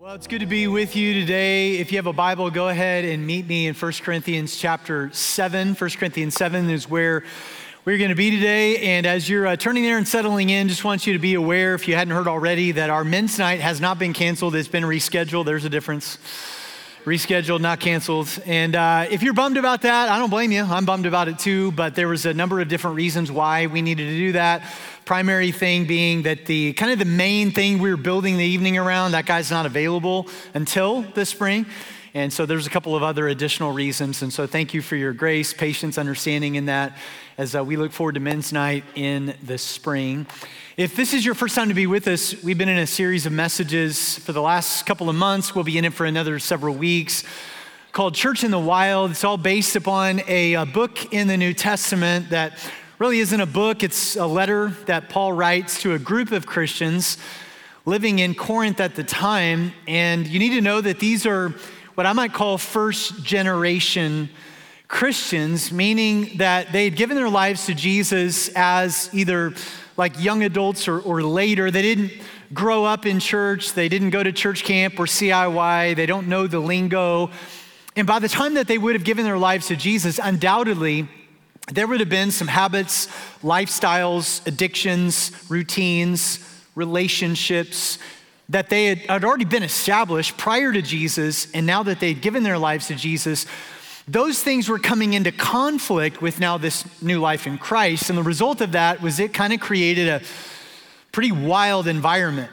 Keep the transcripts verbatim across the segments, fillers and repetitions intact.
Well, it's good to be with you today. If you have a Bible, go ahead and meet me in First Corinthians chapter seven. First Corinthians seven is where we're going to be today. And as you're uh, turning there and settling in, just want you to be aware, if you hadn't heard already, that our men's night has not been canceled. It's been rescheduled. There's a difference. Rescheduled, not canceled. And uh, if you're bummed about that, I don't blame you. I'm bummed about it too, but there was a number of different reasons why we needed to do that. Primary thing being that the kind of the main thing we were building the evening around, that guy's not available until this spring. And so there's a couple of other additional reasons. And so thank you for your grace, patience, understanding in that as uh, we look forward to men's night in the spring. If this is your first time to be with us, we've been in a series of messages for the last couple of months. We'll be in it for another several weeks called Church in the Wild. It's all based upon a, a book in the New Testament that really isn't a book. It's a letter that Paul writes to a group of Christians living in Corinth at the time. And you need to know that these are what I might call first generation Christians, meaning that they had given their lives to Jesus as either like young adults or, or later. They didn't grow up in church. They didn't go to church camp or C I Y. They don't know the lingo. And by the time that they would have given their lives to Jesus, undoubtedly, there would have been some habits, lifestyles, addictions, routines, relationships that they had, had already been established prior to Jesus. And now that they'd given their lives to Jesus, those things were coming into conflict with now this new life in Christ. And the result of that was it kind of created a pretty wild environment.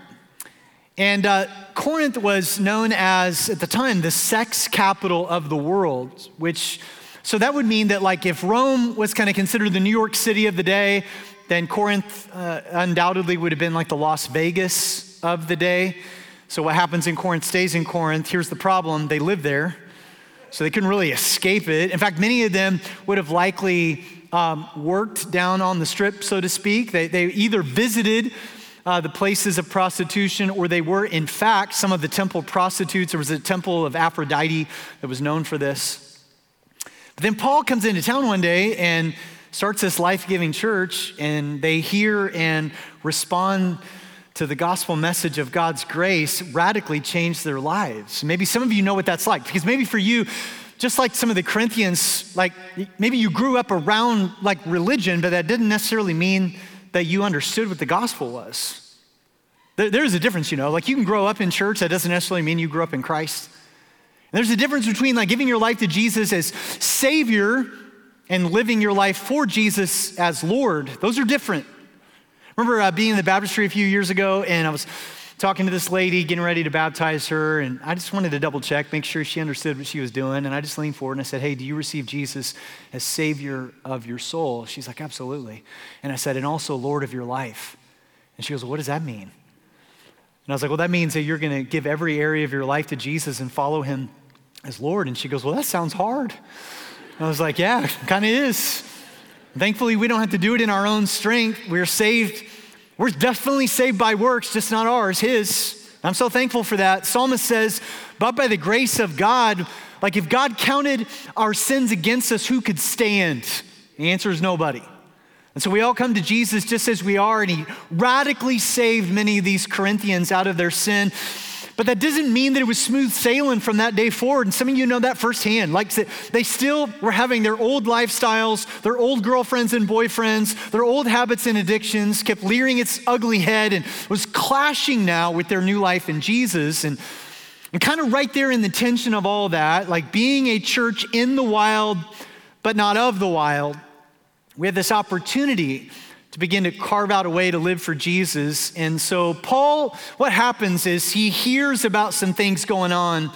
And uh, Corinth was known as, at the time, the sex capital of the world, which, so that would mean that like if Rome was kind of considered the New York City of the day, then Corinth uh, undoubtedly would have been like the Las Vegas of the day. So what happens in Corinth stays in Corinth. Here's the problem, they live there. So they couldn't really escape it. In fact, many of them would have likely um, worked down on the strip, so to speak. They, they either visited uh, the places of prostitution, or they were, in fact, some of the temple prostitutes. There was a temple of Aphrodite that was known for this. But then Paul comes into town one day and starts this life-giving church, and they hear and respond to the gospel message of God's grace, radically changed their lives. Maybe some of you know what that's like, because maybe for you, just like some of the Corinthians, like maybe you grew up around like religion, but that didn't necessarily mean that you understood what the gospel was. There, there's a difference, you know, like you can grow up in church, that doesn't necessarily mean you grew up in Christ. And there's a difference between like giving your life to Jesus as Savior and living your life for Jesus as Lord. Those are different. Remember uh, being in the baptistry a few years ago, and I was talking to this lady, getting ready to baptize her, and I just wanted to double check, make sure she understood what she was doing, and I just leaned forward and I said, hey, do you receive Jesus as Savior of your soul? She's like, absolutely. And I said, and also Lord of your life. And she goes, well, what does that mean? And I was like, well, that means that you're gonna give every area of your life to Jesus and follow him as Lord. And she goes, well, that sounds hard. And I was like, yeah, it kind of is. Thankfully, we don't have to do it in our own strength. We're saved. We're definitely saved by works, just not ours, his. I'm so thankful for that. Psalmist says, but by the grace of God, like if God counted our sins against us, who could stand? The answer is nobody. And so we all come to Jesus just as we are, and he radically saved many of these Corinthians out of their sin. But that doesn't mean that it was smooth sailing from that day forward. And some of you know that firsthand. Like they still were having their old lifestyles, their old girlfriends and boyfriends, their old habits and addictions, kept rearing its ugly head and was clashing now with their new life in Jesus. And, and kind of right there in the tension of all that, like being a church in the wild, but not of the wild, we have this opportunity to begin to carve out a way to live for Jesus. And so Paul, what happens is he hears about some things going on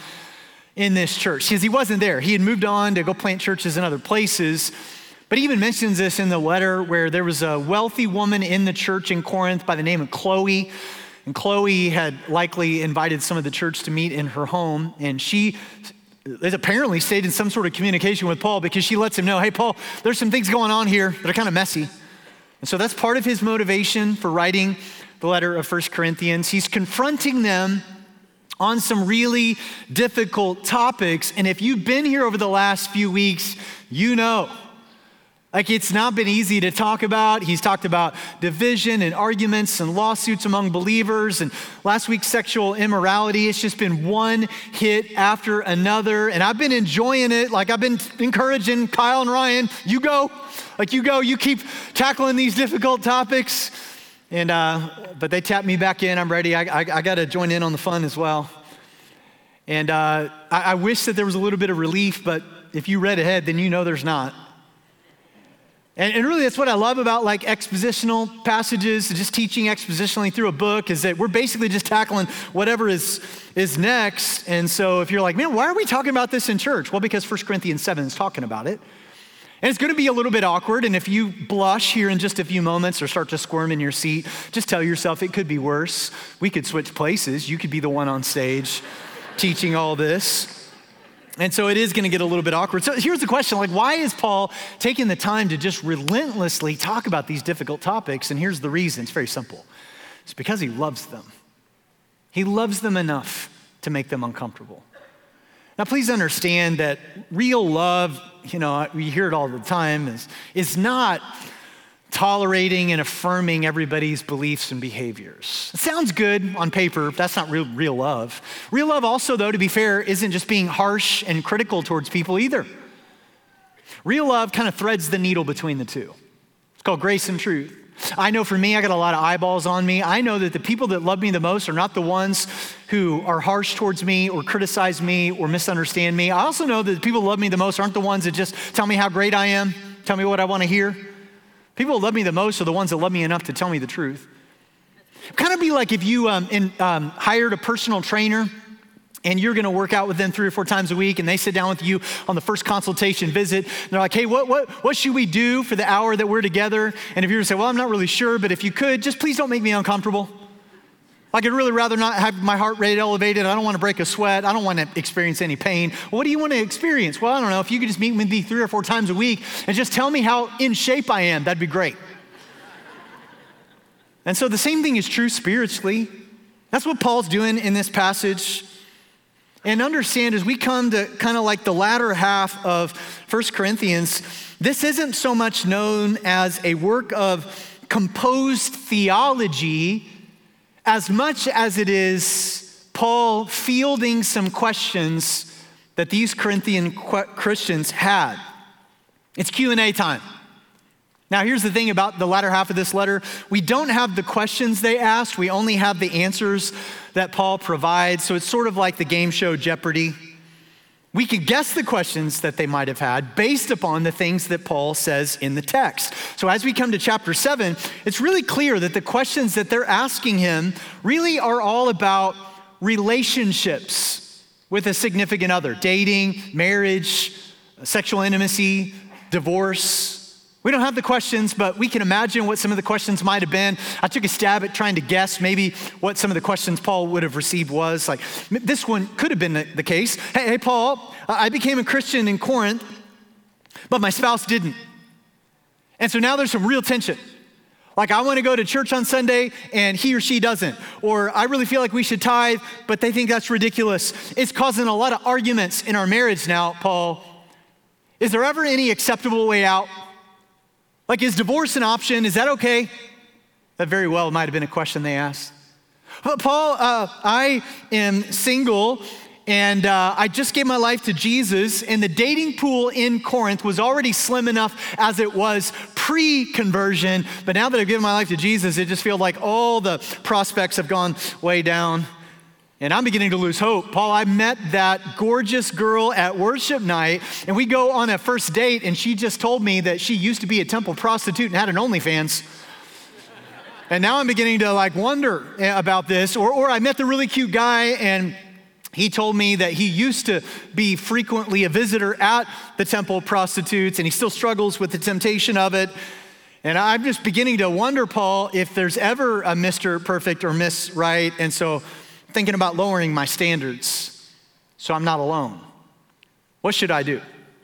in this church, because he wasn't there. He had moved on to go plant churches in other places. But he even mentions this in the letter where there was a wealthy woman in the church in Corinth by the name of Chloe. And Chloe had likely invited some of the church to meet in her home. And she is apparently stayed in some sort of communication with Paul, because she lets him know, hey, Paul, there's some things going on here that are kind of messy. And so that's part of his motivation for writing the letter of First Corinthians. He's confronting them on some really difficult topics. And if you've been here over the last few weeks, you know Like, it's not been easy to talk about. He's talked about division and arguments and lawsuits among believers. And last week, sexual immorality. It's just been one hit after another. And I've been enjoying it. Like, I've been encouraging Kyle and Ryan, you go. Like, you go. You keep tackling these difficult topics. And, uh, but they tapped me back in. I'm ready. I, I, I got to join in on the fun as well. And uh, I, I wish that there was a little bit of relief, but if you read ahead, then you know there's not. And, and really, that's what I love about like expositional passages, just teaching expositionally through a book, is that we're basically just tackling whatever is, is next. And so if you're like, man, why are we talking about this in church? Well, because First Corinthians seven is talking about it. And it's gonna be a little bit awkward. And if you blush here in just a few moments or start to squirm in your seat, just tell yourself it could be worse. We could switch places. You could be the one on stage teaching all this. And so it is gonna get a little bit awkward. So here's the question, like, why is Paul taking the time to just relentlessly talk about these difficult topics? And here's the reason, it's very simple. It's because he loves them. He loves them enough to make them uncomfortable. Now, please understand that real love, you know, we hear it all the time, is, is not tolerating and affirming everybody's beliefs and behaviors. It sounds good on paper. That's not real, real love. Real love also, though, to be fair, isn't just being harsh and critical towards people either. Real love kind of threads the needle between the two. It's called grace and truth. I know for me, I got a lot of eyeballs on me. I know that the people that love me the most are not the ones who are harsh towards me or criticize me or misunderstand me. I also know that the people who love me the most aren't the ones that just tell me how great I am, tell me what I want to hear. People who love me the most are the ones that love me enough to tell me the truth. Kind of be like if you um, in, um, hired a personal trainer and you're gonna work out with them three or four times a week, and they sit down with you on the first consultation visit, and they're like, hey, what, what, what should we do for the hour that we're together? And if you're gonna say, well, I'm not really sure, but if you could, just please don't make me uncomfortable. Like, I'd really rather not have my heart rate elevated. I don't wanna break a sweat. I don't wanna experience any pain. Well, what do you wanna experience? Well, I don't know. If you could just meet with me three or four times a week and just tell me how in shape I am, that'd be great. And so the same thing is true spiritually. That's what Paul's doing in this passage. And understand, as we come to kind of like the latter half of First Corinthians, this isn't so much known as a work of composed theology as much as it is Paul fielding some questions that these Corinthian Christians had. It's Q and A time. Now, here's the thing about the latter half of this letter. We don't have the questions they asked. We only have the answers that Paul provides. So it's sort of like the game show Jeopardy. We could guess the questions that they might have had based upon the things that Paul says in the text. So as we come to chapter seven, it's really clear that the questions that they're asking him really are all about relationships with a significant other, dating, marriage, sexual intimacy, divorce. We don't have the questions, but we can imagine what some of the questions might have been. I took a stab at trying to guess maybe what some of the questions Paul would have received was. Like, this one could have been the, the case. Hey, hey, Paul, I became a Christian in Corinth, but my spouse didn't. And so now there's some real tension. Like, I want to go to church on Sunday and he or she doesn't. Or I really feel like we should tithe, but they think that's ridiculous. It's causing a lot of arguments in our marriage now, Paul. Is there ever any acceptable way out? Like, is divorce an option? Is that okay? That very well might have been a question they asked. But Paul, uh, I am single and uh, I just gave my life to Jesus, and the dating pool in Corinth was already slim enough as it was pre-conversion, but now that I've given my life to Jesus, it just feels like all the prospects have gone way down. And I'm beginning to lose hope. Paul, I met that gorgeous girl at worship night, and we go on a first date, and she just told me that she used to be a temple prostitute and had an OnlyFans. And now I'm beginning to like wonder about this. Or, or I met the really cute guy, and he told me that he used to be frequently a visitor at the temple prostitutes, and he still struggles with the temptation of it. And I'm just beginning to wonder, Paul, if there's ever a Mister Perfect or Miss Right. And so thinking about lowering my standards so I'm not alone. What should I do?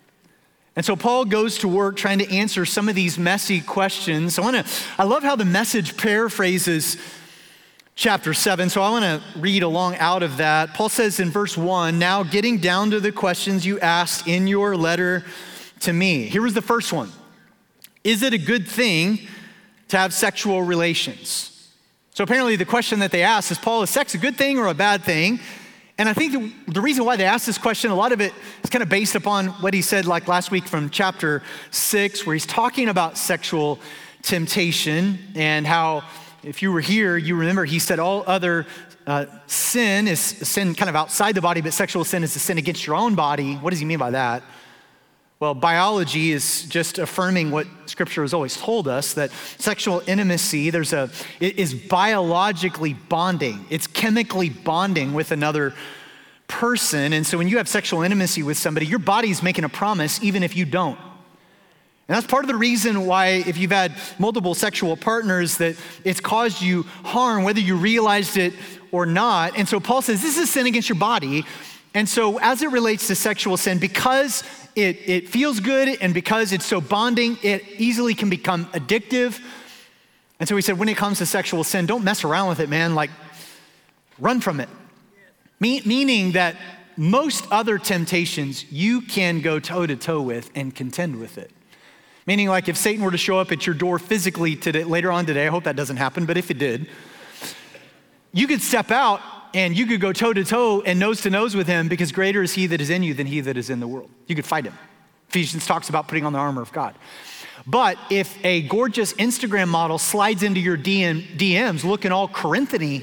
And so Paul goes to work trying to answer some of these messy questions. I want to, I love how the Message paraphrases chapter seven. So I want to read along out of that. Paul says in verse one, now getting down to the questions you asked in your letter to me. Here was the first one. Is it a good thing to have sexual relations? So apparently the question that they asked is, Paul, is sex a good thing or a bad thing? And I think the, the reason why they asked this question, a lot of it is kind of based upon what he said like last week from chapter six, where he's talking about sexual temptation and how, if you were here, you remember he said all other uh, sin is sin kind of outside the body, but sexual sin is a sin against your own body. What does he mean by that? Well, biology is just affirming what Scripture has always told us, that sexual intimacy, there's a, it is biologically bonding. It's chemically bonding with another person. And so when you have sexual intimacy with somebody, your body's making a promise even if you don't. And that's part of the reason why, if you've had multiple sexual partners, that it's caused you harm, whether you realized it or not. And so Paul says, this is a sin against your body. And so as it relates to sexual sin, because it, it feels good and because it's so bonding, it easily can become addictive. And so he said, when it comes to sexual sin, don't mess around with it, man. Like, run from it. Me- meaning that most other temptations you can go toe to toe with and contend with it. Meaning, like, if Satan were to show up at your door physically today, later on today, I hope that doesn't happen, but if it did, you could step out and you could go toe to toe and nose to nose with him, because greater is he that is in you than he that is in the world. You could fight him. Ephesians talks about putting on the armor of God. But if a gorgeous Instagram model slides into your D Ms looking all Corinthian-y,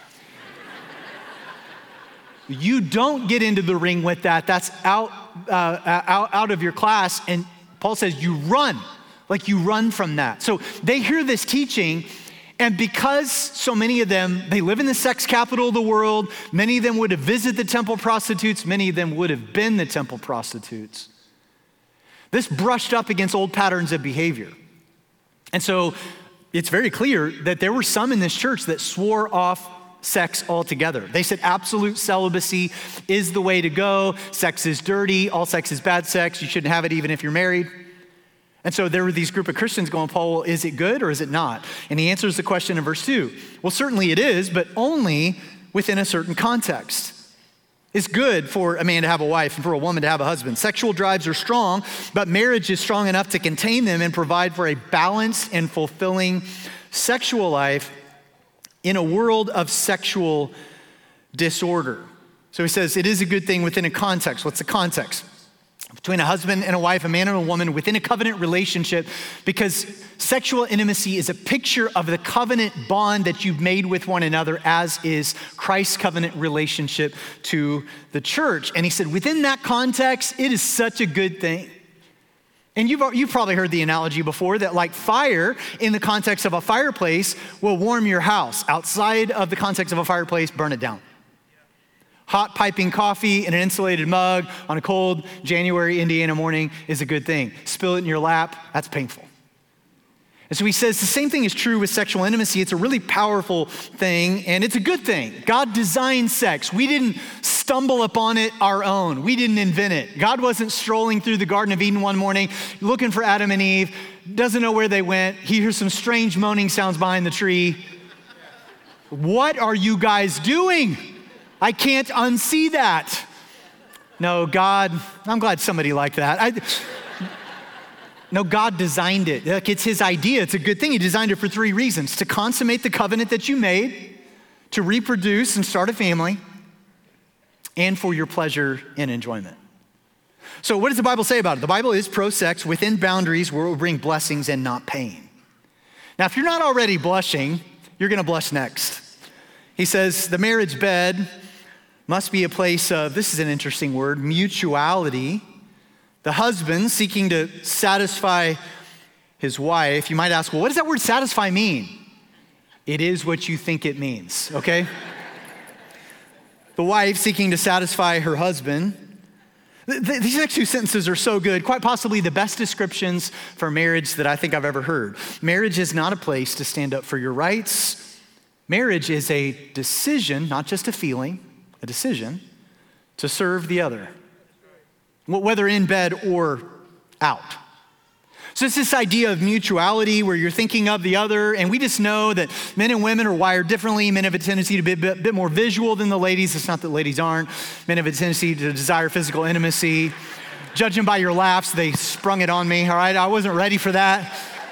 you don't get into the ring with that. That's out, uh, out, out of your class. And Paul says you run, like you run from that. So they hear this teaching, and because so many of them, they live in the sex capital of the world, many of them would have visited the temple prostitutes, many of them would have been the temple prostitutes. This brushed up against old patterns of behavior. And so it's very clear that there were some in this church that swore off sex altogether. They said absolute celibacy is the way to go. Sex is dirty. All sex is bad sex. You shouldn't have it even if you're married. And so there were these group of Christians going, Paul, well, is it good or is it not? And he answers the question in verse two. Well, certainly it is, but only within a certain context. It's good for a man to have a wife and for a woman to have a husband. Sexual drives are strong, but marriage is strong enough to contain them and provide for a balanced and fulfilling sexual life in a world of sexual disorder. So he says it is a good thing within a context. What's the context? Between a husband and a wife, a man and a woman within a covenant relationship, because sexual intimacy is a picture of the covenant bond that you've made with one another, as is Christ's covenant relationship to the church. And he said within that context, it is such a good thing. And you've, you've probably heard the analogy before that, like, fire in the context of a fireplace will warm your house. Outside of the context of a fireplace, burn it down. Hot piping coffee in an insulated mug on a cold January Indiana morning is a good thing. Spill it in your lap, that's painful. And so he says the same thing is true with sexual intimacy. It's a really powerful thing, and it's a good thing. God designed sex. We didn't stumble upon it our own. We didn't invent it. God wasn't strolling through the Garden of Eden one morning looking for Adam and Eve, doesn't know where they went. He hears some strange moaning sounds behind the tree. What are you guys doing? I can't unsee that. No, God, I'm glad somebody liked that. I, no, God designed it. Look, it's his idea. It's a good thing. He designed it for three reasons: to consummate the covenant that you made, to reproduce and start a family, and for your pleasure and enjoyment. So what does the Bible say about it? The Bible is pro-sex within boundaries where it will bring blessings and not pain. Now, if you're not already blushing, you're gonna blush next. He says the marriage bed must be a place of, this is an interesting word, mutuality. The husband seeking to satisfy his wife. You might ask, well, what does that word satisfy mean? It is what you think it means, okay? The wife seeking to satisfy her husband. Th- these next two sentences are so good, quite possibly the best descriptions for marriage that I think I've ever heard. Marriage is not a place to stand up for your rights. Marriage is a decision, not just a feeling, a decision to serve the other, whether in bed or out. So it's this idea of mutuality where you're thinking of the other, and we just know that men and women are wired differently. Men have a tendency to be a bit, bit more visual than the ladies. It's not that ladies aren't. Men have a tendency to desire physical intimacy. Judging by your laughs, they sprung it on me, all right? I wasn't ready for that.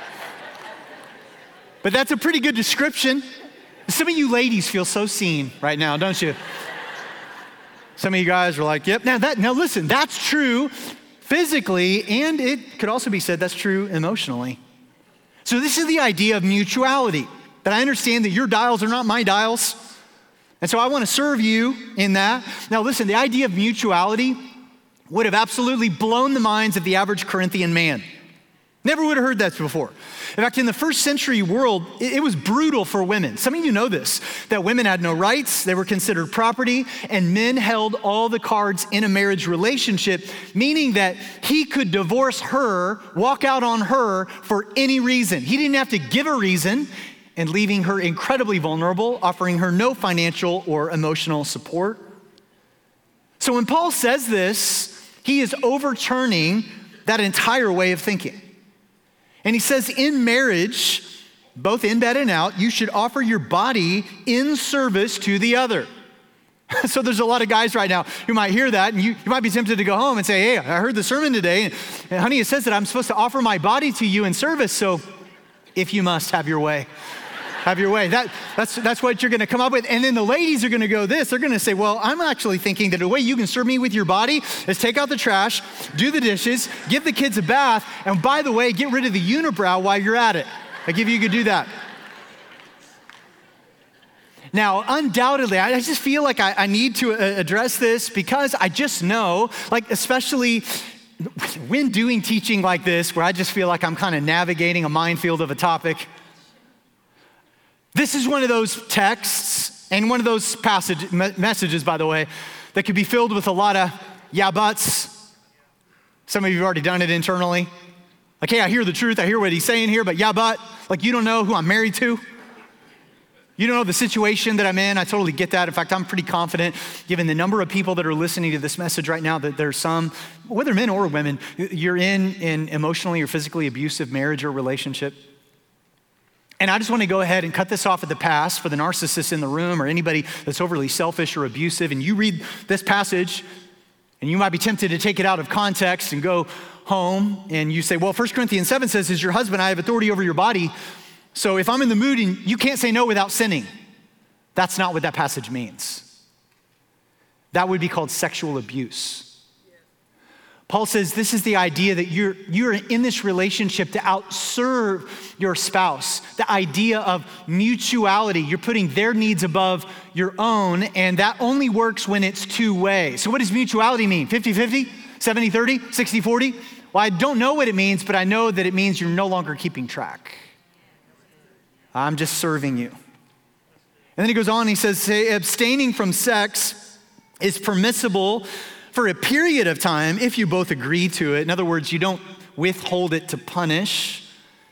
But that's a pretty good description. Some of you ladies feel so seen right now, don't you? Some of you guys are like, yep. Now, that, now listen, that's true physically, and it could also be said that's true emotionally. So this is the idea of mutuality, that I understand that your dials are not my dials, and so I want to serve you in that. Now listen, the idea of mutuality would have absolutely blown the minds of the average Corinthian man. Never would have heard that before. In fact, in the first century world, it, it was brutal for women. Some of you know this, that women had no rights, they were considered property, and men held all the cards in a marriage relationship, meaning that he could divorce her, walk out on her for any reason. He didn't have to give a reason, and leaving her incredibly vulnerable, offering her no financial or emotional support. So when Paul says this, he is overturning that entire way of thinking. And he says, in marriage, both in bed and out, you should offer your body in service to the other. So there's a lot of guys right now who might hear that, and you, you might be tempted to go home and say, hey, I heard the sermon today, and, and honey, it says that I'm supposed to offer my body to you in service, so if you must, have your way. Have your way. That, that's, that's what you're gonna come up with. And then the ladies are gonna go this, they're gonna say, well, I'm actually thinking that the way you can serve me with your body is take out the trash, do the dishes, give the kids a bath, and by the way, get rid of the unibrow while you're at it. Like if you could do that. Now, undoubtedly, I just feel like I, I need to address this because I just know, like especially when doing teaching like this, where I just feel like I'm kind of navigating a minefield of a topic, this is one of those texts and one of those passage, messages, by the way, that could be filled with a lot of yeah buts. Some of you have already done it internally. Like, hey, I hear the truth, I hear what he's saying here, but yeah, but, like you don't know who I'm married to. You don't know the situation that I'm in. I totally get that. In fact, I'm pretty confident, given the number of people that are listening to this message right now, that there's some, whether men or women, you're in an emotionally or physically abusive marriage or relationship. And I just want to go ahead and cut this off at the pass for the narcissists in the room or anybody that's overly selfish or abusive. And you read this passage and you might be tempted to take it out of context and go home and you say, well, First Corinthians seven says, as your husband, I have authority over your body. So if I'm in the mood and you can't say no without sinning, that's not what that passage means. That would be called sexual abuse. Paul says this is the idea that you're, you're in this relationship to outserve your spouse. The idea of mutuality. You're putting their needs above your own, and that only works when it's two-way. So what does mutuality mean? fifty-fifty? seventy thirty? sixty forty? Well, I don't know what it means, but I know that it means you're no longer keeping track. I'm just serving you. And then he goes on, he says, say, abstaining from sex is permissible for a period of time if you both agree to it. In other words, you don't withhold it to punish.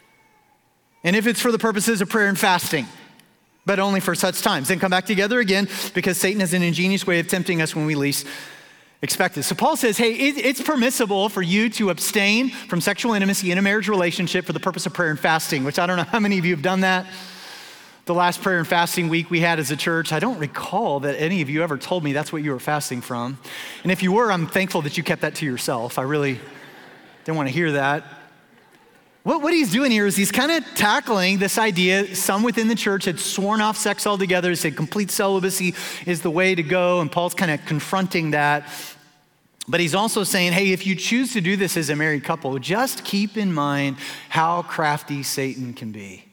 And if it's for the purposes of prayer and fasting, but only for such times. Then come back together again because Satan has an ingenious way of tempting us when we least expect it. So Paul says, hey, it, it's permissible for you to abstain from sexual intimacy in a marriage relationship for the purpose of prayer and fasting, which I don't know how many of you have done that. The last prayer and fasting week we had as a church, I don't recall that any of you ever told me that's what you were fasting from. And if you were, I'm thankful that you kept that to yourself. I really didn't want to hear that. What, what he's doing here is he's kind of tackling this idea. Some within the church had sworn off sex altogether, said complete celibacy is the way to go, and Paul's kind of confronting that. But he's also saying, hey, if you choose to do this as a married couple, just keep in mind how crafty Satan can be.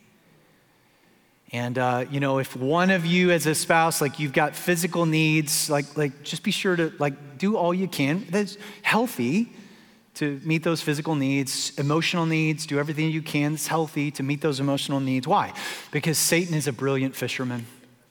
And, uh, you know, if one of you as a spouse, like you've got physical needs, like, like just be sure to like do all you can. That's healthy to meet those physical needs, emotional needs, do everything you can. It's healthy to meet those emotional needs. Why? Because Satan is a brilliant fisherman.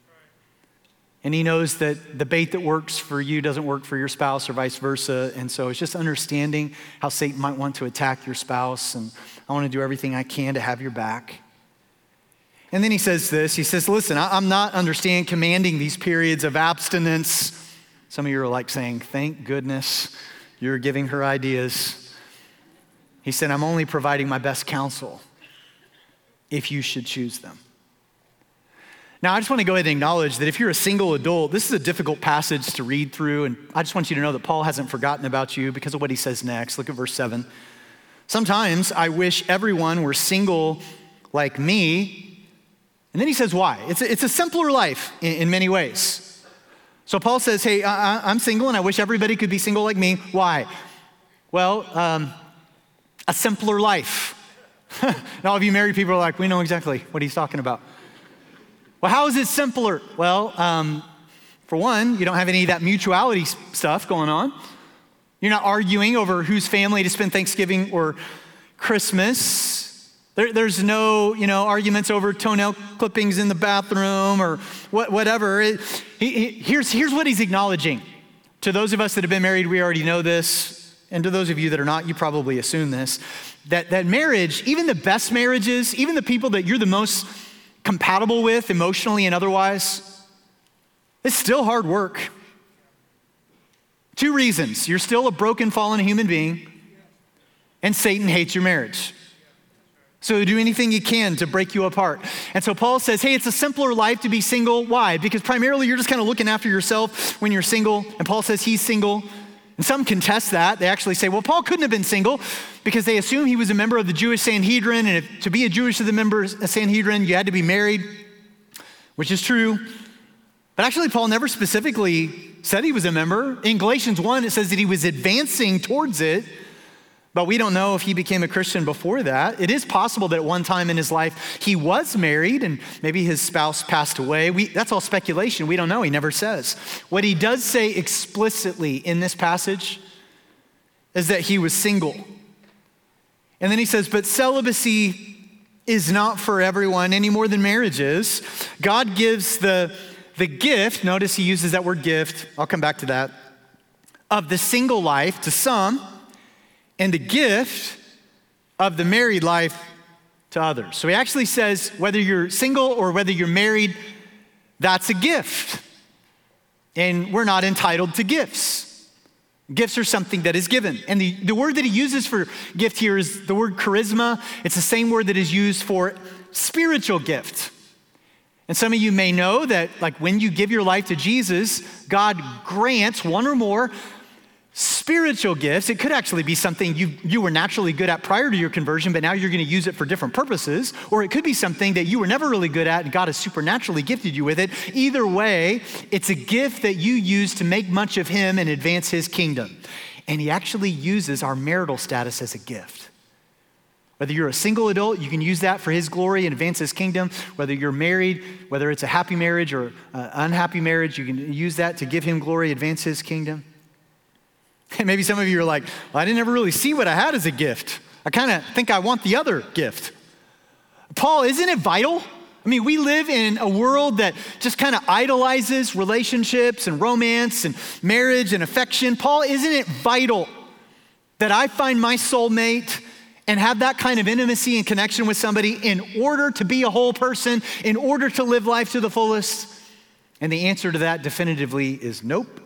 And he knows that the bait that works for you doesn't work for your spouse or vice versa. And so it's just understanding how Satan might want to attack your spouse. And I want to do everything I can to have your back. And then he says this, he says, listen, I'm not understand commanding these periods of abstinence. Some of you are like saying, thank goodness you're giving her ideas. He said, I'm only providing my best counsel if you should choose them. Now, I just want to go ahead and acknowledge that if you're a single adult, this is a difficult passage to read through, and I just want you to know that Paul hasn't forgotten about you because of what he says next. Look at verse seven. Sometimes I wish everyone were single like me. And then he says why. It's a, it's a simpler life in, in many ways. So Paul says, hey, I, I'm single and I wish everybody could be single like me. Why? Well, um, a simpler life. And all of you married people are like, we know exactly what he's talking about. Well, how is it simpler? Well, um, for one, you don't have any of that mutuality stuff going on. You're not arguing over whose family to spend Thanksgiving or Christmas. There, there's no, you know, arguments over toenail clippings in the bathroom or what, whatever. It, he, he, here's, here's what he's acknowledging. To those of us that have been married, we already know this. And to those of you that are not, you probably assume this. That, that marriage, even the best marriages, even the people that you're the most compatible with emotionally and otherwise, it's still hard work. Two reasons. You're still a broken, fallen human being, and Satan hates your marriage. So do anything you can to break you apart. And so Paul says, hey, it's a simpler life to be single. Why? Because primarily you're just kind of looking after yourself when you're single. And Paul says he's single. And some contest that. They actually say, well, Paul couldn't have been single because they assume he was a member of the Jewish Sanhedrin. And if, to be a Jewish of the member of Sanhedrin, you had to be married, which is true. But actually, Paul never specifically said he was a member. In Galatians one, it says that he was advancing towards it. But we don't know if he became a Christian before that. It is possible that at one time in his life, he was married and maybe his spouse passed away. We, that's all speculation. We don't know. He never says. What he does say explicitly in this passage is that he was single. And then he says, but celibacy is not for everyone any more than marriage is. God gives the, the gift, notice he uses that word gift, I'll come back to that, of the single life to some, and the gift of the married life to others. So he actually says whether you're single or whether you're married, that's a gift. And we're not entitled to gifts. Gifts are something that is given. And the, the word that he uses for gift here is the word charisma. It's the same word that is used for spiritual gift. And some of you may know that like when you give your life to Jesus, God grants one or more spiritual gifts. It could actually be something you, you were naturally good at prior to your conversion, but now you're going to use it for different purposes. Or it could be something that you were never really good at and God has supernaturally gifted you with it. Either way, it's a gift that you use to make much of him and advance his kingdom. And he actually uses our marital status as a gift. Whether you're a single adult, you can use that for his glory and advance his kingdom. Whether you're married, whether it's a happy marriage or an unhappy marriage, you can use that to give him glory, advance his kingdom. And maybe some of you are like, well, I didn't ever really see what I had as a gift. I kind of think I want the other gift. Paul, isn't it vital? I mean, we live in a world that just kind of idolizes relationships and romance and marriage and affection. Paul, isn't it vital that I find my soulmate and have that kind of intimacy and connection with somebody in order to be a whole person, in order to live life to the fullest? And the answer to that definitively is nope.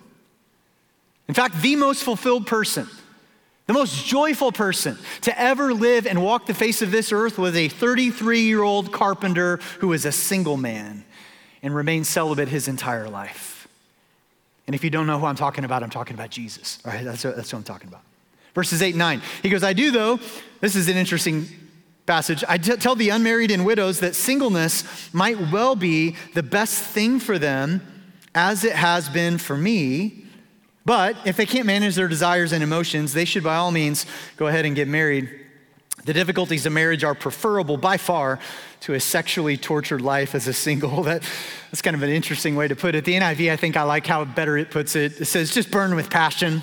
In fact, the most fulfilled person, the most joyful person to ever live and walk the face of this earth was a thirty-three-year-old carpenter who was a single man and remained celibate his entire life. And if you don't know who I'm talking about, I'm talking about Jesus. All right, that's what, that's what I'm talking about. Verses eight and nine. He goes, I do though, this is an interesting passage. I t- tell the unmarried and widows that singleness might well be the best thing for them as it has been for me. But if they can't manage their desires and emotions, they should by all means go ahead and get married. The difficulties of marriage are preferable by far to a sexually tortured life as a single. That, that's kind of an interesting way to put it. The N I V, I think I like how better it puts it. It says, just burn with passion.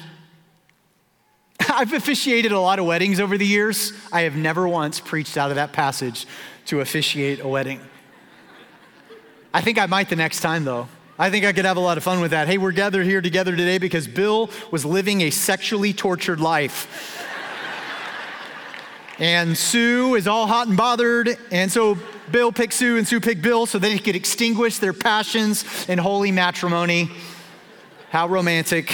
I've officiated a lot of weddings over the years. I have never once preached out of that passage to officiate a wedding. I think I might the next time though. I think I could have a lot of fun with that. Hey, we're gathered here together today because Bill was living a sexually tortured life. And Sue is all hot and bothered. And so Bill picked Sue and Sue picked Bill so they could extinguish their passions in holy matrimony. How romantic.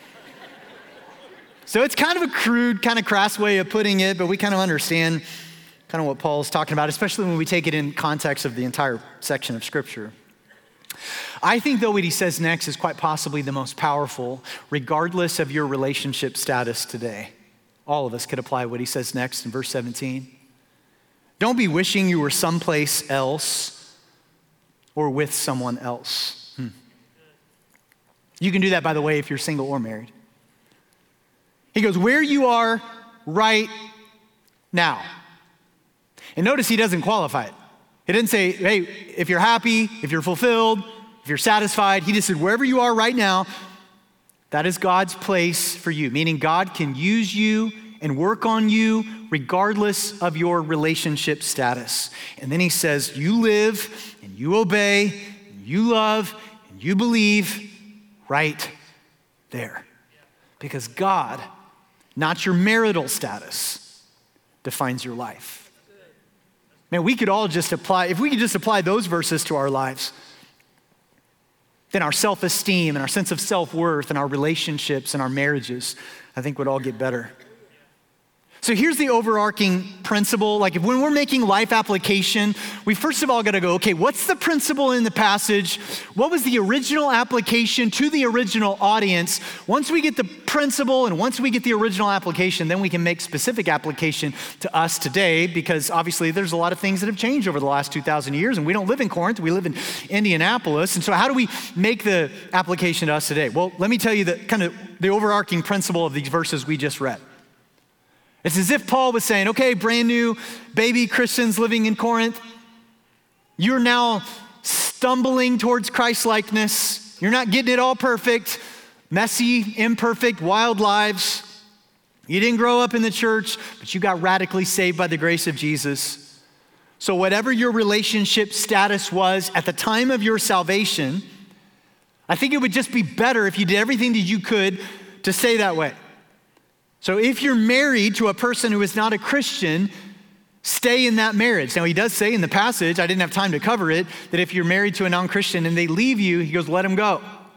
So it's kind of a crude, kind of crass way of putting it, but we kind of understand kind of what Paul's talking about, especially when we take it in context of the entire section of Scripture. I think, though, what he says next is quite possibly the most powerful, regardless of your relationship status today. All of us could apply what he says next in verse seventeen. Don't be wishing you were someplace else or with someone else. Hmm. You can do that, by the way, if you're single or married. He goes, where you are right now. And notice he doesn't qualify it. He didn't say, hey, if you're happy, if you're fulfilled, if you're satisfied. He just said, wherever you are right now, that is God's place for you, meaning God can use you and work on you regardless of your relationship status. And then he says, you live and you obey, and you love and you believe right there. Because God, not your marital status, defines your life. Man, we could all just apply, if we could just apply those verses to our lives, then our self-esteem and our sense of self-worth and our relationships and our marriages, I think would all get better. So here's the overarching principle. Like if when we're making life application, we first of all got to go, okay, what's the principle in the passage? What was the original application to the original audience? Once we get the principle and once we get the original application, then we can make specific application to us today, because obviously there's a lot of things that have changed over the last two thousand years, and we don't live in Corinth, we live in Indianapolis. And so how do we make the application to us today? Well, let me tell you the kind of the overarching principle of these verses we just read. It's as if Paul was saying, okay, brand new baby Christians living in Corinth, you're now stumbling towards Christ-likeness. You're not getting it all perfect, messy, imperfect, wild lives. You didn't grow up in the church, but you got radically saved by the grace of Jesus. So whatever your relationship status was at the time of your salvation, I think it would just be better if you did everything that you could to stay that way. So if you're married to a person who is not a Christian, stay in that marriage. Now he does say in the passage, I didn't have time to cover it, that if you're married to a non-Christian and they leave you, he goes, let them go.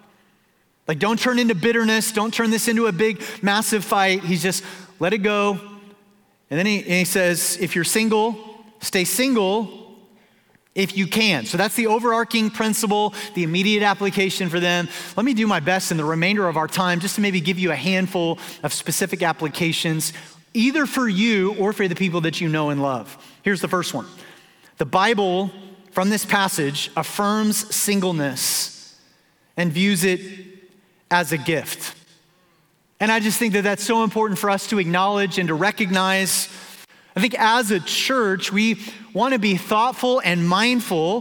Like don't turn into bitterness, don't turn this into a big, massive fight. He's just, let it go. And then he, and he says, if you're single, stay single if you can. So that's the overarching principle, the immediate application for them. Let me do my best in the remainder of our time just to maybe give you a handful of specific applications, either for you or for the people that you know and love. Here's the first one. The Bible, from this passage, affirms singleness and views it as a gift. And I just think that that's so important for us to acknowledge and to recognize. I think as a church, we want to be thoughtful and mindful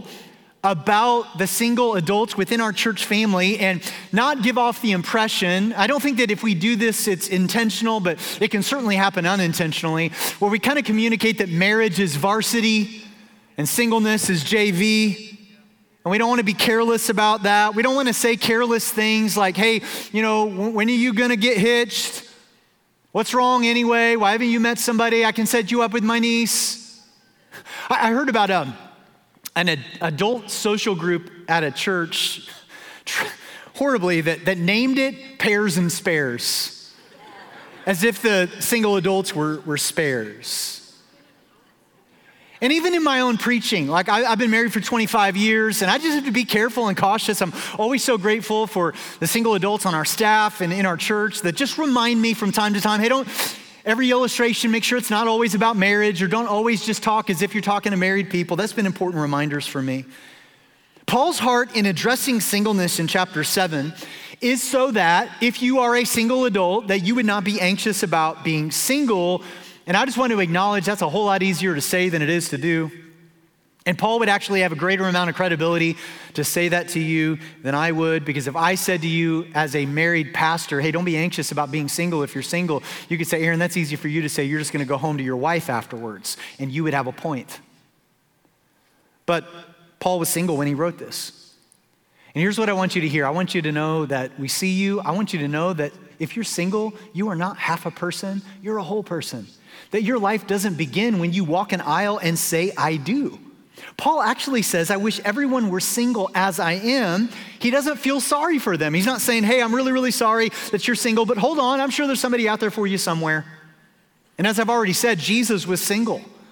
about the single adults within our church family and not give off the impression, I don't think that if we do this, it's intentional, but it can certainly happen unintentionally, where we kind of communicate that marriage is varsity and singleness is J V. And we don't want to be careless about that. We don't want to say careless things like, hey, you know, when are you going to get hitched? What's wrong anyway? Why haven't you met somebody? I can set you up with my niece. I heard about um, an ad- adult social group at a church, tr- horribly, that, that named it Pairs and Spares, as if the single adults were, were spares. And even in my own preaching, like I, I've been married for twenty-five years, and I just have to be careful and cautious. I'm always so grateful for the single adults on our staff and in our church that just remind me from time to time, hey, don't, every illustration, make sure it's not always about marriage, or don't always just talk as if you're talking to married people. That's been important reminders for me. Paul's heart in addressing singleness in chapter seven is so that if you are a single adult, that you would not be anxious about being single. And I just want to acknowledge that's a whole lot easier to say than it is to do. And Paul would actually have a greater amount of credibility to say that to you than I would, because if I said to you as a married pastor, hey, don't be anxious about being single if you're single, you could say, Aaron, that's easy for you to say. You're just going to go home to your wife afterwards, and you would have a point. But Paul was single when he wrote this. And here's what I want you to hear. I want you to know that we see you. I want you to know that if you're single, you are not half a person, you're a whole person. That your life doesn't begin when you walk an aisle and say, I do. Paul actually says, I wish everyone were single as I am. He doesn't feel sorry for them. He's not saying, hey, I'm really, really sorry that you're single, but hold on, I'm sure there's somebody out there for you somewhere. And as I've already said, Jesus was single.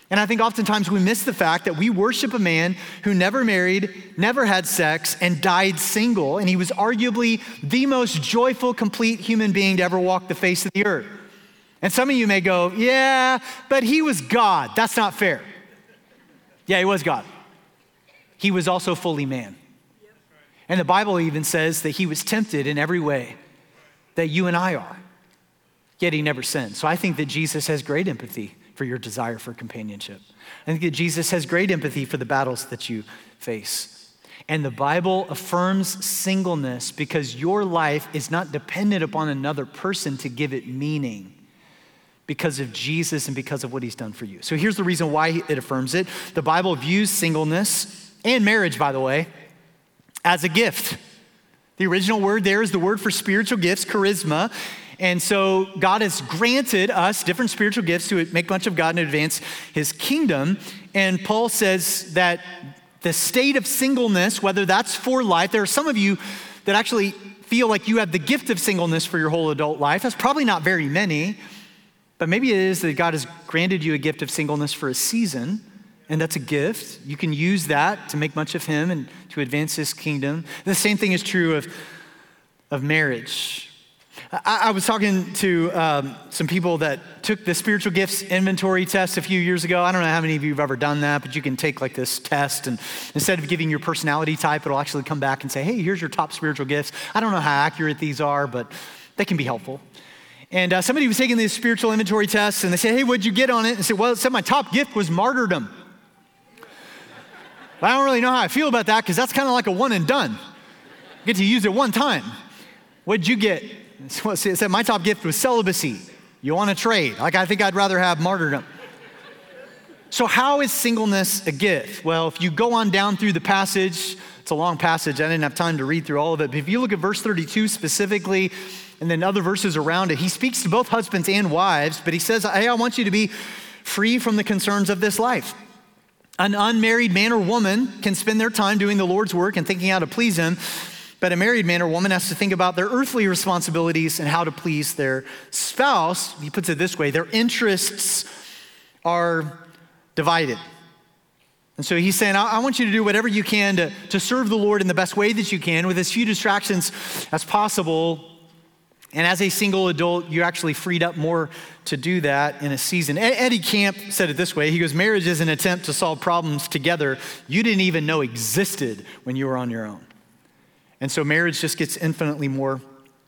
And I think oftentimes we miss the fact that we worship a man who never married, never had sex, and died single. And he was arguably the most joyful, complete human being to ever walk the face of the earth. And some of you may go, yeah, but he was God. That's not fair. Yeah, he was God. He was also fully man. And the Bible even says that he was tempted in every way that you and I are, yet he never sinned. So I think that Jesus has great empathy for your desire for companionship. I think that Jesus has great empathy for the battles that you face. And the Bible affirms singleness because your life is not dependent upon another person to give it meaning, because of Jesus and because of what he's done for you. So here's the reason why it affirms it. The Bible views singleness and marriage, by the way, as a gift. The original word there is the word for spiritual gifts, charisma. And so God has granted us different spiritual gifts to make much of God and advance his kingdom. And Paul says that the state of singleness, whether that's for life, there are some of you that actually feel like you have the gift of singleness for your whole adult life. That's probably not very many, but maybe it is that God has granted you a gift of singleness for a season, and that's a gift. You can use that to make much of him and to advance his kingdom. And the same thing is true of, of marriage. I, I was talking to um, some people that took the spiritual gifts inventory test a few years ago. I don't know how many of you have ever done that, but you can take like this test, and instead of giving your personality type, it'll actually come back and say, hey, here's your top spiritual gifts. I don't know how accurate these are, but they can be helpful. And uh, somebody was taking this spiritual inventory test, and they said, hey, what'd you get on it? And I said, well, it said my top gift was martyrdom. But I don't really know how I feel about that, because that's kind of like a one and done. You get to use it one time. What'd you get? It said my top gift was celibacy. You want to trade? Like, I think I'd rather have martyrdom. So how is singleness a gift? Well, if you go on down through the passage, it's a long passage. I didn't have time to read through all of it. But if you look at verse thirty-two specifically, and then other verses around it, he speaks to both husbands and wives, but he says, hey, I want you to be free from the concerns of this life. An unmarried man or woman can spend their time doing the Lord's work and thinking how to please him, but a married man or woman has to think about their earthly responsibilities and how to please their spouse. He puts it this way, their interests are divided. And so he's saying, I, I want you to do whatever you can to, to serve the Lord in the best way that you can with as few distractions as possible. And as a single adult, you're actually freed up more to do that in a season. Eddie Camp said it this way. He goes, marriage is an attempt to solve problems together you didn't even know existed when you were on your own. And so marriage just gets infinitely more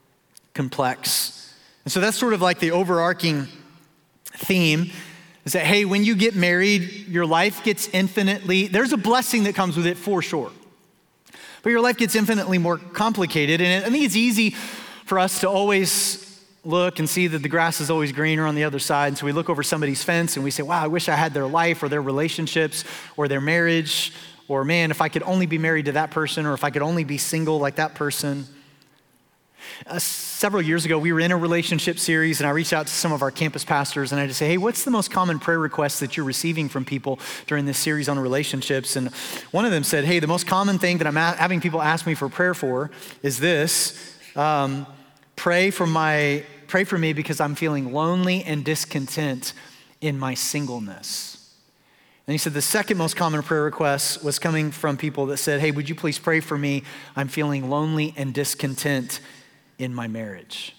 complex. And so that's sort of like the overarching theme is that, hey, when you get married, your life gets infinitely, there's a blessing that comes with it for sure. But your life gets infinitely more complicated. And I think it's easy for us to always look and see that the grass is always greener on the other side. And so we look over somebody's fence and we say, wow, I wish I had their life or their relationships or their marriage, or man, if I could only be married to that person, or if I could only be single like that person. Uh, several years ago, we were in a relationship series, and I reached out to some of our campus pastors, and I just say, hey, what's the most common prayer request that you're receiving from people during this series on relationships? And one of them said, hey, the most common thing that I'm a- having people ask me for prayer for is this, um, pray for my, pray for me because I'm feeling lonely and discontent in my singleness. And he said the second most common prayer request was coming from people that said, hey, would you please pray for me? I'm feeling lonely and discontent in my marriage.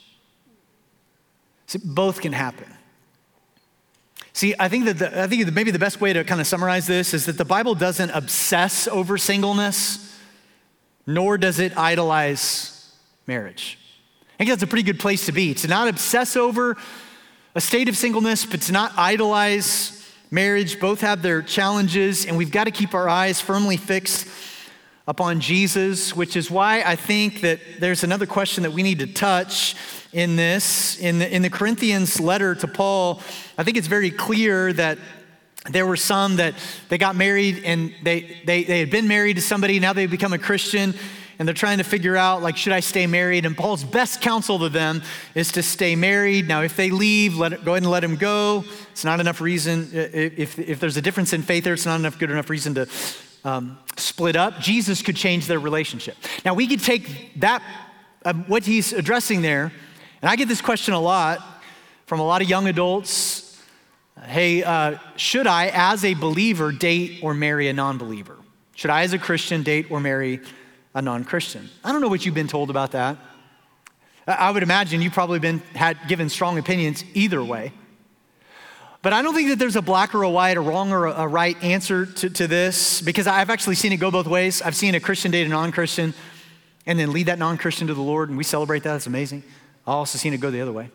See, both can happen. See, I think that the, I think that maybe the best way to kind of summarize this is that the Bible doesn't obsess over singleness, nor does it idolize marriage. I think that's a pretty good place to be, to not obsess over a state of singleness, but to not idolize marriage. Both have their challenges, and we've got to keep our eyes firmly fixed upon Jesus, which is why I think that there's another question that we need to touch in this. In the, in the Corinthians letter to Paul, I think it's very clear that there were some that they got married and they, they, they had been married to somebody, now they've become a Christian, and they're trying to figure out, like, should I stay married? And Paul's best counsel to them is to stay married. Now, if they leave, let it, go ahead and let them go. It's not enough reason. If, if there's a difference in faith there, it's not enough good enough reason to um, split up. Jesus could change their relationship. Now, we could take that, um, what he's addressing there, and I get this question a lot from a lot of young adults Hey, uh, should I, as a believer, date or marry a non-believer? Should I, as a Christian, date or marry a non-Christian? I don't know what you've been told about that. I would imagine you've probably been had given strong opinions either way. But I don't think that there's a black or a white, a wrong or a right answer to, to this, because I've actually seen it go both ways. I've seen a Christian date a non-Christian and then lead that non-Christian to the Lord, and we celebrate that. It's amazing. I've also seen it go the other way.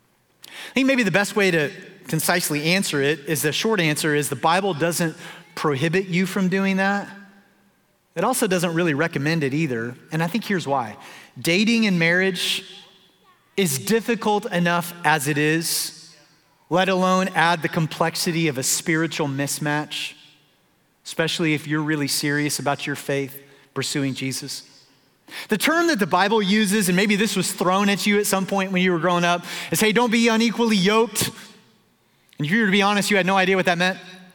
I think maybe the best way to concisely answer it is the short answer is the Bible doesn't prohibit you from doing that. It also doesn't really recommend it either. And I think here's why. Dating and marriage is difficult enough as it is, let alone add the complexity of a spiritual mismatch, especially if you're really serious about your faith, pursuing Jesus. The term that the Bible uses, and maybe this was thrown at you at some point when you were growing up, is, hey, don't be unequally yoked. And if you were to be honest, you had no idea what that meant.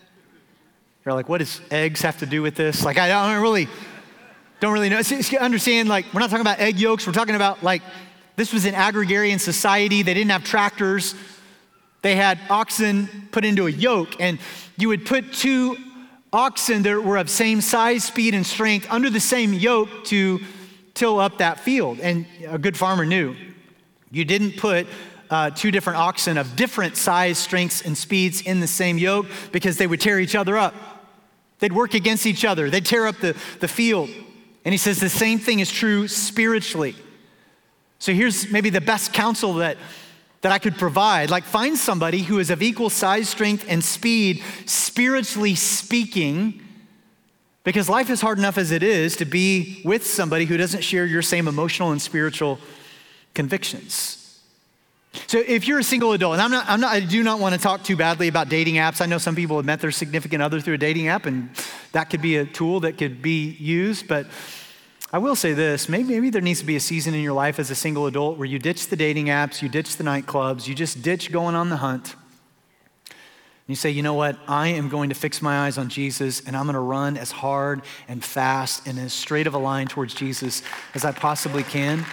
You're like, what does eggs have to do with this? Like, I don't really, don't really know. See, understand, like, we're not talking about egg yolks. We're talking about, like, this was an agrarian society. They didn't have tractors. They had oxen put into a yoke, and you would put two oxen that were of same size, speed, and strength under the same yoke to till up that field. And a good farmer knew you didn't put uh, two different oxen of different size, strengths, and speeds in the same yoke because they would tear each other up. They'd work against each other. They'd tear up the, the field. And he says the same thing is true spiritually. So here's maybe the best counsel that, that I could provide. Like, find somebody who is of equal size, strength, and speed, spiritually speaking, because life is hard enough as it is to be with somebody who doesn't share your same emotional and spiritual convictions. So if you're a single adult, and I'm not, I'm not, I do not want to talk too badly about dating apps. I know some people have met their significant other through a dating app, and that could be a tool that could be used. But I will say this, maybe, maybe there needs to be a season in your life as a single adult where you ditch the dating apps, you ditch the nightclubs, you just ditch going on the hunt. And you say, you know what? I am going to fix my eyes on Jesus, and I'm going to run as hard and fast and as straight of a line towards Jesus as I possibly can.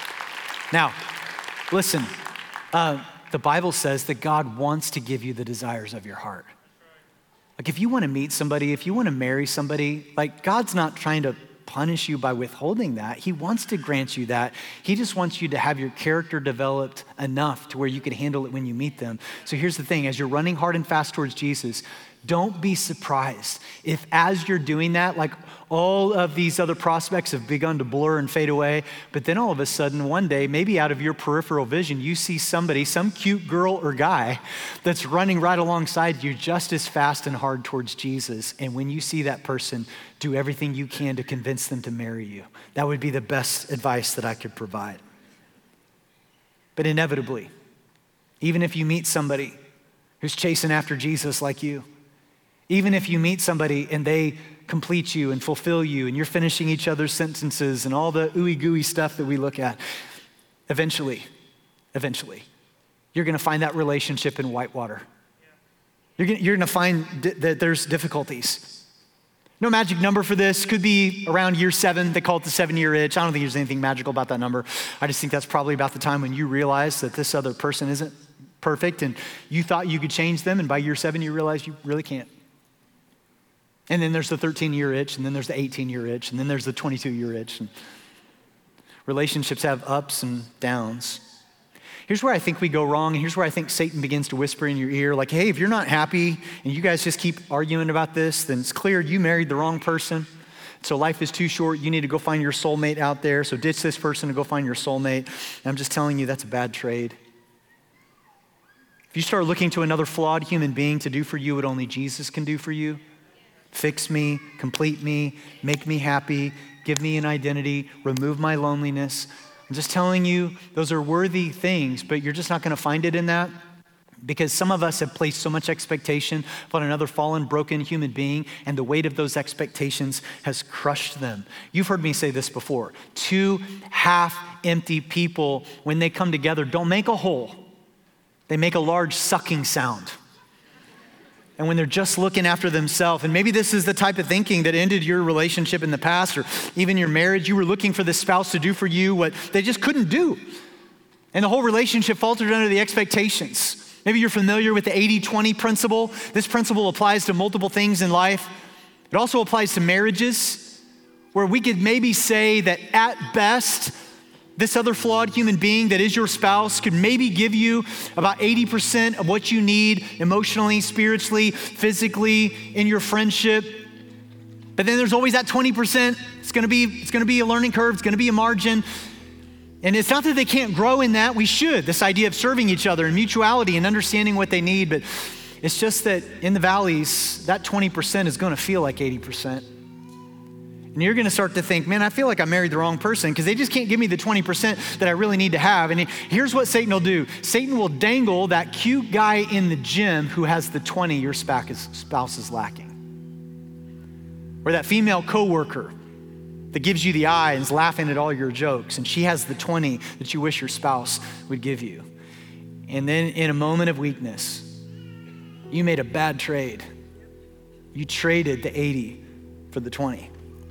Now, listen, uh, the Bible says that God wants to give you the desires of your heart. Like, if you want to meet somebody, if you want to marry somebody, like, God's not trying to punish you by withholding that. He wants to grant you that. He just wants you to have your character developed enough to where you can handle it when you meet them. So here's the thing, as you're running hard and fast towards Jesus, don't be surprised if as you're doing that, like, all of these other prospects have begun to blur and fade away, but then all of a sudden one day, maybe out of your peripheral vision, you see somebody, some cute girl or guy that's running right alongside you just as fast and hard towards Jesus. And when you see that person, do everything you can to convince them to marry you. That would be the best advice that I could provide. But inevitably, even if you meet somebody who's chasing after Jesus like you, even if you meet somebody and they complete you and fulfill you and you're finishing each other's sentences and all the ooey gooey stuff that we look at, eventually, eventually, you're gonna find that relationship in whitewater. You're gonna, you're gonna find di- that there's difficulties. No magic number for this. Could be around year seven. They call it the seven-year itch. I don't think there's anything magical about that number. I just think that's probably about the time when you realize that this other person isn't perfect and you thought you could change them, and by year seven you realize you really can't. And then there's the thirteen-year itch, and then there's the eighteen-year itch, and then there's the twenty-two-year itch. And relationships have ups and downs. Here's where I think we go wrong, and here's where I think Satan begins to whisper in your ear, like, hey, if you're not happy and you guys just keep arguing about this, then it's clear you married the wrong person. So life is too short. You need to go find your soulmate out there. So ditch this person and go find your soulmate. And I'm just telling you, that's a bad trade. If you start looking to another flawed human being to do for you what only Jesus can do for you, fix me, complete me, make me happy, give me an identity, remove my loneliness. I'm just telling you, those are worthy things, but you're just not gonna find it in that, because some of us have placed so much expectation upon another fallen, broken human being, and the weight of those expectations has crushed them. You've heard me say this before. Two half-empty people, when they come together, don't make a whole. They make a large sucking sound. And when they're just looking after themselves, and maybe this is the type of thinking that ended your relationship in the past, or even your marriage, you were looking for this spouse to do for you what they just couldn't do. And the whole relationship faltered under the expectations. Maybe you're familiar with the eighty twenty principle. This principle applies to multiple things in life. It also applies to marriages, where we could maybe say that at best, this other flawed human being that is your spouse could maybe give you about eighty percent of what you need emotionally, spiritually, physically, in your friendship. But then there's always that twenty percent. It's gonna be, it's gonna be a learning curve, it's gonna be a margin. And it's not that they can't grow in that, we should. This idea of serving each other and mutuality and understanding what they need, but it's just that in the valleys, that twenty percent is gonna feel like eighty percent. And you're gonna start to think, man, I feel like I married the wrong person because they just can't give me the twenty percent that I really need to have. And here's what Satan will do. Satan will dangle that cute guy in the gym who has the twenty your spouse is lacking. Or that female coworker that gives you the eye and is laughing at all your jokes, and she has the twenty that you wish your spouse would give you. And then in a moment of weakness, you made a bad trade. You traded the eighty for the twenty.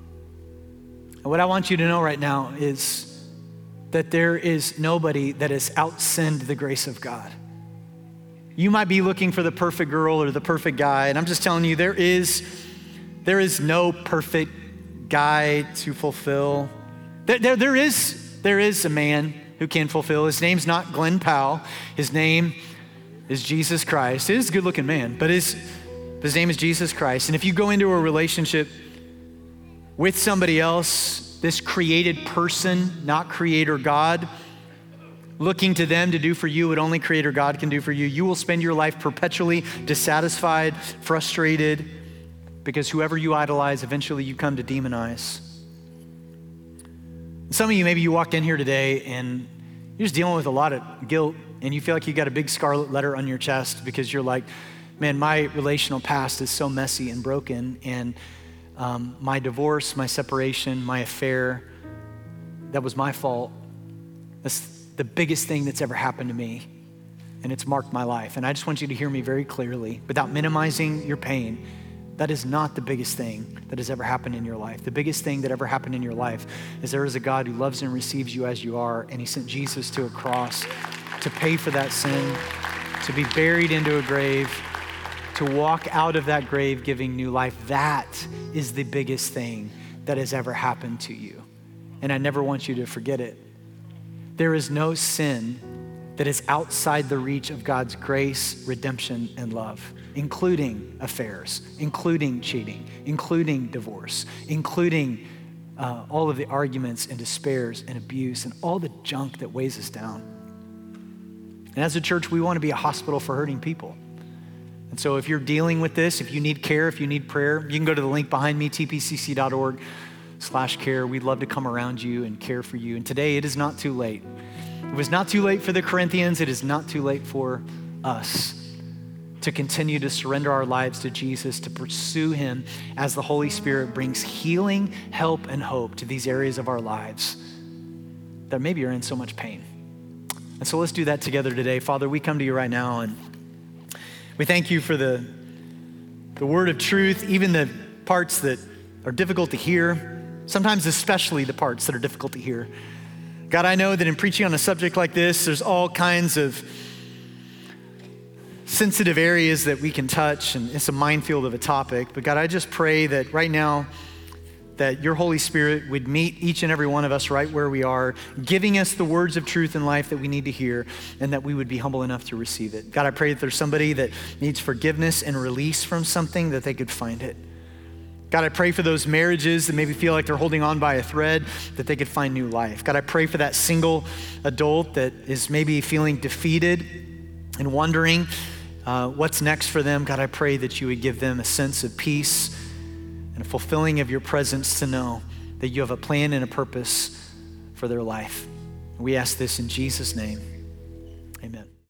And what I want you to know right now is that there is nobody that has outsinned the grace of God. You might be looking for the perfect girl or the perfect guy, and I'm just telling you, there is, there is no perfect guy to fulfill. There, there, there is, there is a man who can fulfill. His name's not Glenn Powell. His name is Jesus Christ. It is a good looking man, but his, his name is Jesus Christ. And if you go into a relationship with somebody else, this created person, not creator God, looking to them to do for you what only creator God can do for you, you will spend your life perpetually dissatisfied, frustrated, because whoever you idolize, eventually you come to demonize. Some of you, maybe you walked in here today and you're just dealing with a lot of guilt and you feel like you got a big scarlet letter on your chest because you're like, man, my relational past is so messy and broken, and um, my divorce, my separation, my affair, that was my fault. That's the biggest thing that's ever happened to me, and it's marked my life. And I just want you to hear me very clearly, without minimizing your pain. That is not the biggest thing that has ever happened in your life. The biggest thing that ever happened in your life is there is a God who loves and receives you as you are, and he sent Jesus to a cross to pay for that sin, to be buried into a grave, to walk out of that grave giving new life. That is the biggest thing that has ever happened to you. And I never want you to forget it. There is no sin that is outside the reach of God's grace, redemption, and love, including affairs, including cheating, including divorce, including uh, all of the arguments and despairs and abuse and all the junk that weighs us down. And as a church, we want to be a hospital for hurting people. And so if you're dealing with this, if you need care, if you need prayer, you can go to the link behind me, t p c c dot org slash care. We'd love to come around you and care for you. And today, it is not too late. It was not too late for the Corinthians. It is not too late for us to continue to surrender our lives to Jesus, to pursue him as the Holy Spirit brings healing, help, and hope to these areas of our lives that maybe are in so much pain. And so let's do that together today. Father, we come to you right now, and we thank you for the, the word of truth, even the parts that are difficult to hear, sometimes especially the parts that are difficult to hear. God, I know that in preaching on a subject like this, there's all kinds of sensitive areas that we can touch, and it's a minefield of a topic. But God, I just pray that right now, that your Holy Spirit would meet each and every one of us right where we are, giving us the words of truth in life that we need to hear, and that we would be humble enough to receive it. God, I pray that there's somebody that needs forgiveness and release from something, that they could find it. God, I pray for those marriages that maybe feel like they're holding on by a thread, that they could find new life. God, I pray for that single adult that is maybe feeling defeated and wondering uh, what's next for them. God, I pray that you would give them a sense of peace and a fulfilling of your presence, to know that you have a plan and a purpose for their life. We ask this in Jesus' name. Amen.